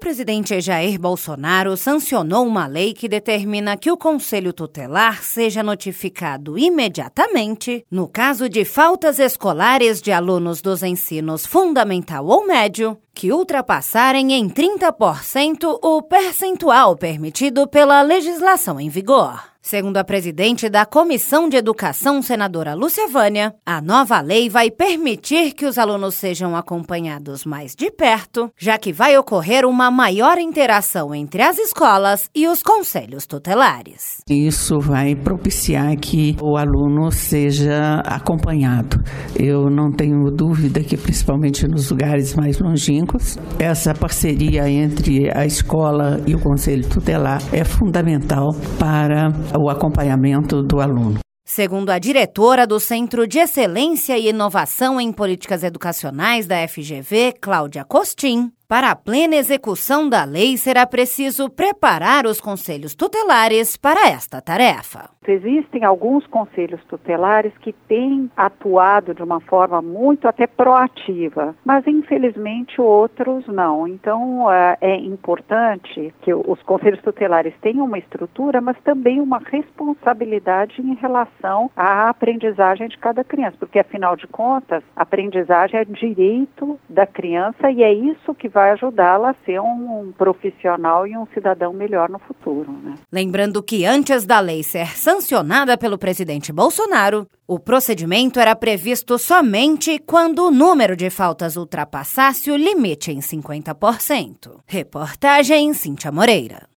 presidente Jair Bolsonaro sancionou uma lei que determina que o Conselho Tutelar seja notificado imediatamente no caso de faltas escolares de alunos dos ensinos fundamental ou médio que ultrapassarem em 30% o percentual permitido pela legislação em vigor. Segundo a presidente da Comissão de Educação, senadora Lúcia Vânia, a nova lei vai permitir que os alunos sejam acompanhados mais de perto, já que vai ocorrer uma maior interação entre as escolas e os conselhos tutelares. Isso vai propiciar que o aluno seja acompanhado. Eu não tenho dúvida que, principalmente nos lugares mais longínquos, essa parceria entre a escola e o conselho tutelar é fundamental para o acompanhamento do aluno. Segundo a diretora do Centro de Excelência e Inovação em Políticas Educacionais da FGV, Cláudia Costin, para a plena execução da lei será preciso preparar os conselhos tutelares para esta tarefa. Existem alguns conselhos tutelares que têm atuado de uma forma muito até proativa, mas infelizmente outros não. Então é importante que os conselhos tutelares tenham uma estrutura, mas também uma responsabilidade em relação à aprendizagem de cada criança, porque afinal de contas, a aprendizagem é direito da criança e é isso que vai ajudá-la a ser um profissional e um cidadão melhor no futuro, né? Lembrando que antes da lei ser sancionada pelo presidente Bolsonaro, o procedimento era previsto somente quando o número de faltas ultrapassasse o limite em 50%. Reportagem Cíntia Moreira.